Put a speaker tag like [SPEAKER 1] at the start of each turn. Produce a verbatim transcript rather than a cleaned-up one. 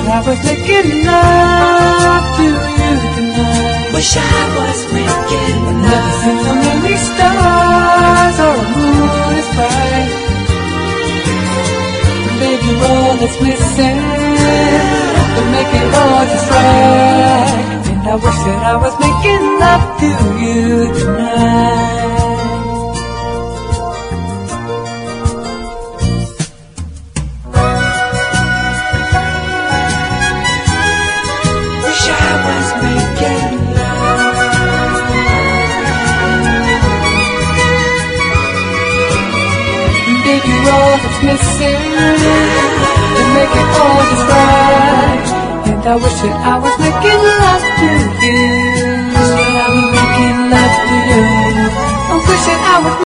[SPEAKER 1] I was making love to you tonight.
[SPEAKER 2] Wish I was making
[SPEAKER 1] Never seen so
[SPEAKER 2] love.
[SPEAKER 1] many stars or a moon as bright. Baby, all that's missing to make it all just right. And I wish that I was making love to you tonight.
[SPEAKER 2] Wish I was making love.
[SPEAKER 1] Baby, all that's missing to make it all just right. And I wish that I was making love to you. Wish that I was making love to you. I wish that I was